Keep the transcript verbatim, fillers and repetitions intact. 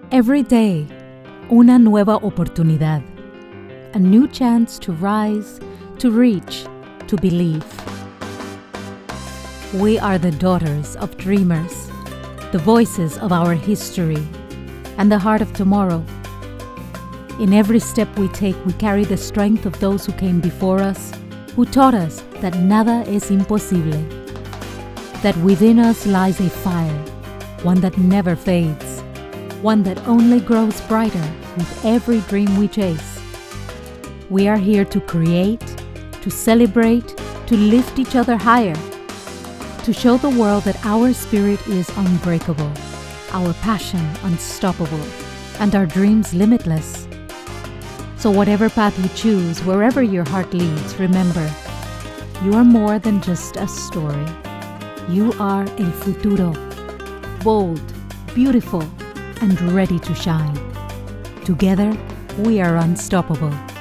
Every day, una nueva oportunidad. A new chance to rise, to reach, to believe. We are the daughters of dreamers, the voices of our history, and the heart of tomorrow. In every step we take, we carry the strength of those who came before us, who taught us that nada es imposible, that within us lies a fire, one that never fades, one that only grows brighter with every dream we chase. We are here to create, to celebrate, to lift each other higher, to show the world that our spirit is unbreakable, our passion unstoppable, and our dreams limitless. So whatever path you choose, wherever your heart leads, remember, you are more than just a story. You are el futuro, bold, beautiful, and ready to shine. Together, we are unstoppable.